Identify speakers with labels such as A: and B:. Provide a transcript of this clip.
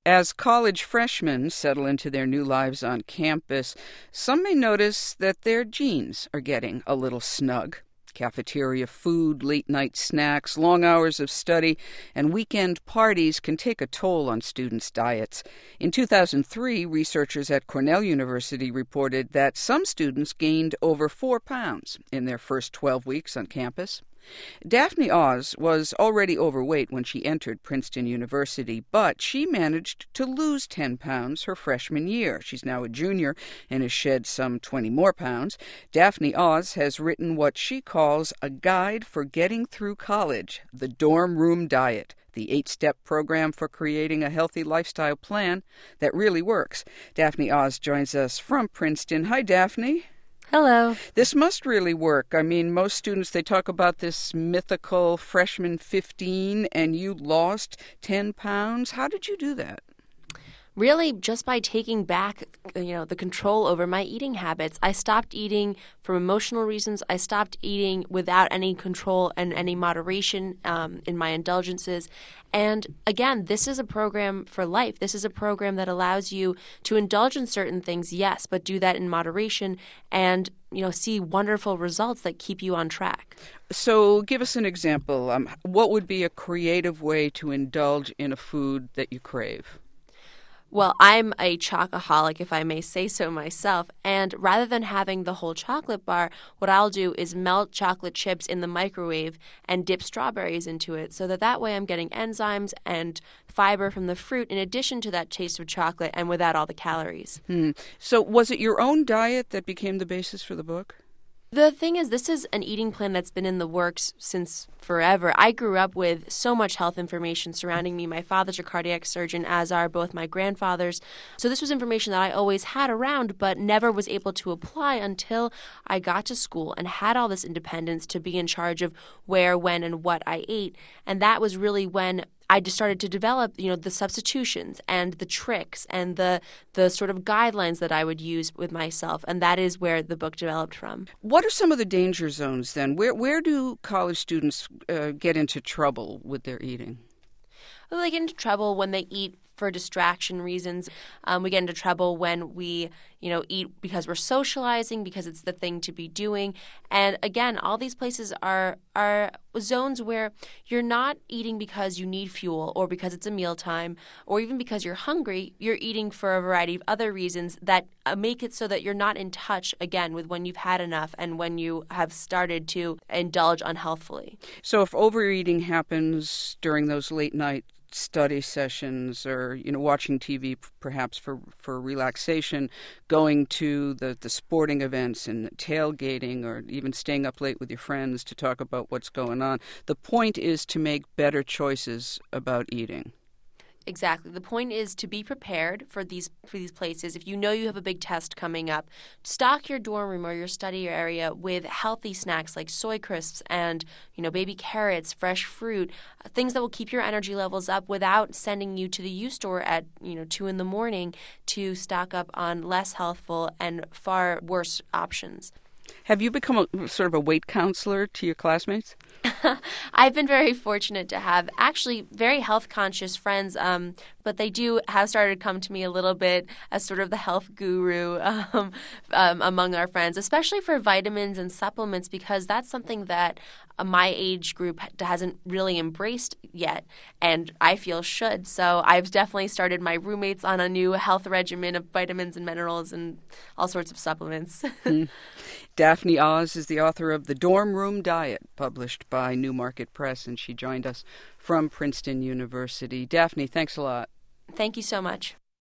A: As college freshmen settle into their new lives on campus, some may notice that their jeans are getting a little snug. Cafeteria food, late night snacks, long hours of study, and weekend parties can take a toll on students' diets. In 2003, researchers at Cornell University reported that some students gained over 4 pounds in their first 12 weeks on campus. Daphne Oz was already overweight when she entered Princeton University, but she managed to lose 10 pounds her freshman year. She's now a junior and has shed some 20 more pounds. Daphne Oz has written what she calls a guide for getting through college, the dorm room diet, the 8-step program for creating a healthy lifestyle plan that really works. Daphne Oz joins us from Princeton. Hi, Daphne.
B: Hello.
A: This must really work. I mean, most students, they talk about this mythical freshman 15, and you lost 10 pounds. How did you do that?
B: Really, just by taking back, the control over my eating habits. I stopped eating for emotional reasons. I stopped eating without any control and any moderation in my indulgences. And again, this is a program for life. This is a program that allows you to indulge in certain things, yes, but do that in moderation and, see wonderful results that keep you on track.
A: So give us an example. What would be a creative way to indulge in a food that you crave?
B: Well, I'm a chocoholic, if I may say so myself, and rather than having the whole chocolate bar, what I'll do is melt chocolate chips in the microwave and dip strawberries into it so that way I'm getting enzymes and fiber from the fruit in addition to that taste of chocolate and without all the calories.
A: So was it your own diet that became the basis for the book?
B: The thing is, this is an eating plan that's been in the works since forever. I grew up with so much health information surrounding me. My father's a cardiac surgeon, as are both my grandfathers. So this was information that I always had around, but never was able to apply until I got to school and had all this independence to be in charge of where, when, and what I ate. And that was really when I just started to develop, the substitutions and the tricks and the sort of guidelines that I would use with myself. And that is where the book developed from.
A: What are some of the danger zones then? Where do college students get into trouble with their eating?
B: Well, they get into trouble when they eat for distraction reasons. We get into trouble when we, eat because we're socializing, because it's the thing to be doing. And again, all these places are zones where you're not eating because you need fuel or because it's a mealtime or even because you're hungry. You're eating for a variety of other reasons that make it so that you're not in touch, again, with when you've had enough and when you have started to indulge unhealthfully.
A: So if overeating happens during those late night study sessions or, watching TV perhaps for relaxation, going to the sporting events and tailgating or even staying up late with your friends to talk about what's going on. The point is to make better choices about eating.
B: Exactly. The point is to be prepared for these places. If you know you have a big test coming up, stock your dorm room or your study area with healthy snacks like soy crisps and, baby carrots, fresh fruit, things that will keep your energy levels up without sending you to the U store at, 2 a.m. to stock up on less healthful and far worse options.
A: Have you become sort of a weight counselor to your classmates?
B: I've been very fortunate to have actually very health conscious friends, but they have started to come to me a little bit as sort of the health guru among our friends, especially for vitamins and supplements, because that's something that my age group hasn't really embraced yet, and I feel should. So I've definitely started my roommates on a new health regimen of vitamins and minerals and all sorts of supplements.
A: Daphne Oz is the author of The Dorm Room Diet, published by Newmarket Press, and she joined us from Princeton University. Daphne, thanks a lot.
B: Thank you so much.